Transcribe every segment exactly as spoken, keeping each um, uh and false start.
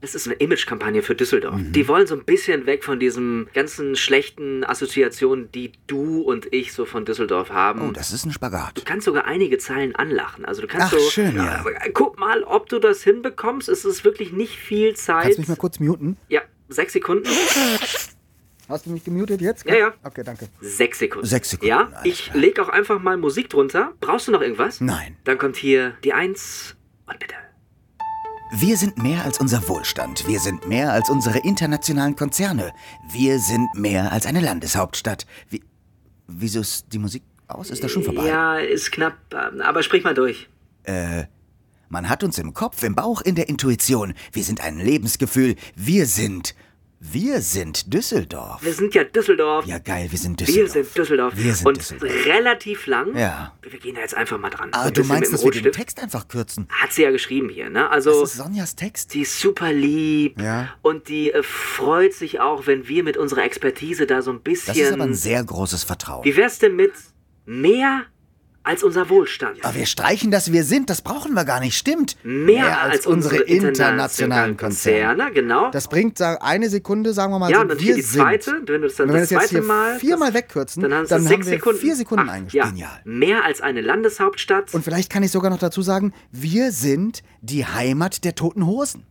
Das ist eine Image-Kampagne für Düsseldorf. Mhm. Die wollen so ein bisschen weg von diesen ganzen schlechten Assoziationen, die du und ich so von Düsseldorf haben. Oh, das ist ein Spagat. Du kannst sogar einige Zeilen anlachen. Also du kannst Ach, so, schön, ja. aber guck mal, ob du das hinbekommst. Es ist wirklich nicht viel Zeit. Kannst du mich mal kurz muten? Ja, sechs Sekunden. Hast du mich gemutet jetzt? Ja, ja. Okay, danke. Sechs Sekunden. Sechs Sekunden, Ja, alles ich klar. leg auch einfach mal Musik drunter. Brauchst du noch irgendwas? Nein. Dann kommt hier die Eins und bitte. Wir sind mehr als unser Wohlstand. Wir sind mehr als unsere internationalen Konzerne. Wir sind mehr als eine Landeshauptstadt. Wie, wieso ist die Musik aus? Ist das schon vorbei? Ja, ist knapp, aber sprich mal durch. Äh, man hat uns im Kopf, im Bauch, in der Intuition. Wir sind ein Lebensgefühl. Wir sind... Wir sind Düsseldorf. Wir sind ja Düsseldorf. Ja, geil, wir sind Wir Düsseldorf. sind Düsseldorf. Wir sind und Düsseldorf. relativ lang. Ja. Wir gehen da jetzt einfach mal dran. Ah, So ein du bisschen meinst, mit dass dem wir den Rotstift. Text einfach kürzen? Hat sie ja geschrieben hier, ne? Also, Das ist Sonjas Text? die ist super lieb. Ja. Und die äh, freut sich auch, wenn wir mit unserer Expertise da so ein bisschen... Das ist aber ein sehr großes Vertrauen. Wie wär's denn mit mehr als unser Wohlstand? Aber wir streichen das Wir sind, das brauchen wir gar nicht, stimmt. Mehr, als, unsere internationalen Konzerne, genau. Das bringt sag, eine Sekunde, sagen wir mal, ja, so, und dann wir hier die sind. zweite, wenn du das dann Wenn wir das das jetzt zweite hier Mal... viermal das, wegkürzen, dann haben, dann sechs haben wir Sekunden. vier Sekunden Ach, eingespielt. ja. Genial. Mehr als eine Landeshauptstadt. Und vielleicht kann ich sogar noch dazu sagen, wir sind die Heimat der Toten Hosen.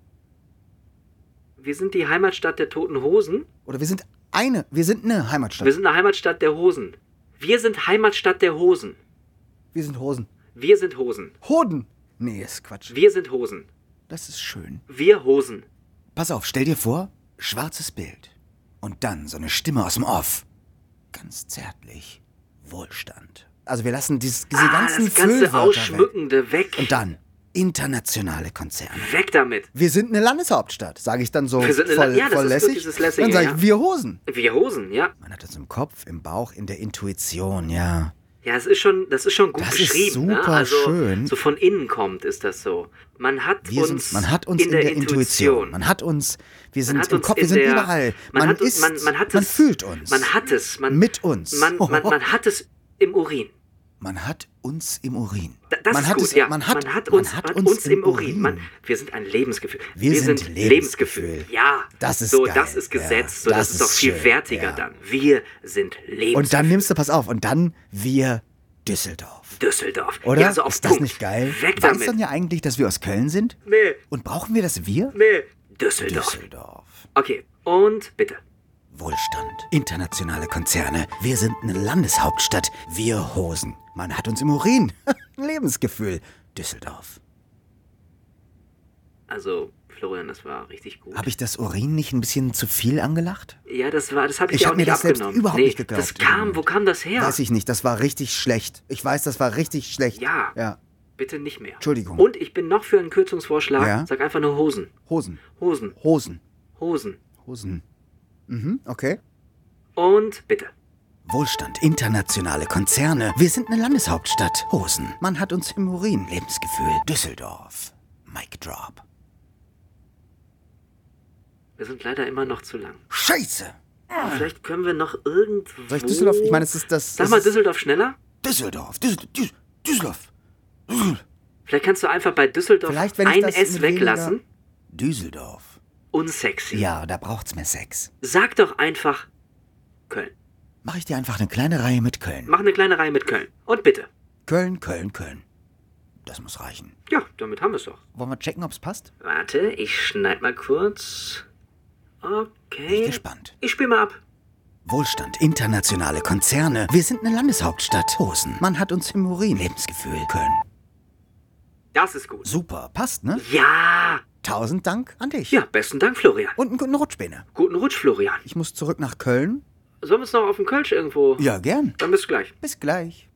Wir sind die Heimatstadt der Toten Hosen. Oder wir sind eine, wir sind eine Heimatstadt. Wir sind eine Heimatstadt der Hosen. Wir sind Heimatstadt der Hosen. Wir sind Hosen. Wir sind Hosen. Hoden. Nee, ist Quatsch. Wir sind Hosen. Das ist schön. Wir Hosen. Pass auf, stell dir vor, schwarzes Bild. Und dann so eine Stimme aus dem Off. Ganz zärtlich. Wohlstand. Also wir lassen dieses, diese Ah, ganzen das ganze Füllwörter Ausschmückende weg. weg. Und dann internationale Konzerne. Weg damit. Wir sind eine Landeshauptstadt, sage ich dann so Wir sind eine voll, La- ja, das voll ist so lässig. dieses Lässige, Dann sage ich, ja. wir Hosen. Wir Hosen, ja. Man hat es im Kopf, im Bauch, in der Intuition, ja. Ja, es ist schon, das ist schon gut Das ist geschrieben. Ne? super Also, schön. so von innen kommt, ist das so. Man hat Wir uns, sind, man hat uns in, der, Intuition. Man hat uns, wir sind hat im uns Kopf, in wir sind der- überall. Man, Man, hat, uns- ist, man, man, hat man es, fühlt uns. Man hat es. Man, Mit uns. Man, man, man hat es im Urin. Man hat uns im Urin. Da- Das man ist hat gut, es, ja. Man hat, man hat uns, man hat man uns, uns im Urin. Man, wir sind ein Lebensgefühl. Wir sind Lebensgefühl. Ja, Das ist so, geil. das ist gesetzt. Ja, so, das, das ist doch ist viel schön, wertiger ja. dann. Wir sind Lebensgefühl. Und dann nimmst du, pass auf, und dann wir Düsseldorf. Düsseldorf. Oder? Ja, so auf ist das Punkt. nicht geil? Weg Weiß damit. dann ja eigentlich, dass wir aus Köln sind? Nee, Und brauchen wir das Wir? nee. Düsseldorf. Düsseldorf. Okay, und bitte. Wohlstand. Internationale Konzerne. Wir sind eine Landeshauptstadt. Wir Hosen. Man hat uns im Urin. Lebensgefühl. Düsseldorf. Also, Florian, das war richtig gut. Habe ich das Urin nicht ein bisschen zu viel angelacht? Ja, das war, das habe ich, Ich dir hab auch mir nicht das selbst abgenommen. überhaupt nee, nicht geglaubt, Das kam, übrigens. wo kam das her? Weiß ich nicht. Das war richtig schlecht. Ich weiß, das war richtig schlecht. Ja. Ja. Bitte nicht mehr. Entschuldigung. Und ich bin noch für einen Kürzungsvorschlag. Ja? Sag einfach nur Hosen. Hosen. Hosen. Hosen. Hosen. Hosen. Mhm, okay. Und bitte. Wohlstand, internationale Konzerne. Wir sind eine Landeshauptstadt. Hosen. Man hat uns im Urin. Lebensgefühl. Düsseldorf. Mic drop. Wir sind leider immer noch zu lang. Scheiße. Vielleicht können wir noch irgendwo... Soll ich Düsseldorf? Ich meine, es ist das... Sag es mal ist Düsseldorf schneller. Düsseldorf. Düssel, Düs, Düsseldorf. Düsseldorf. Vielleicht kannst du einfach bei Düsseldorf Vielleicht, wenn ich ein das S mit weglassen. Düsseldorf. Unsexy. Ja, da braucht's mehr Sex. Sag doch einfach Köln. Mach ich dir einfach eine kleine Reihe mit Köln. Mach eine kleine Reihe mit Köln. Und bitte. Köln, Köln, Köln. Das muss reichen. Ja, damit haben wir es doch. Wollen wir checken, ob's passt? Warte, ich schneid mal kurz. Bin Okay. gespannt. Ich spiel mal ab. Wohlstand, internationale Konzerne. Wir sind eine Landeshauptstadt. Hosen. Man hat uns im Urin. Lebensgefühl. Köln. Das ist gut. Super, passt, ne? Ja. Tausend Dank an dich. Ja, besten Dank, Florian. Und einen guten Rutsch, Bene. Guten Rutsch, Florian. Ich muss zurück nach Köln. Sollen wir uns noch auf dem Kölsch irgendwo... Ja, gern. Dann bis gleich. Bis gleich.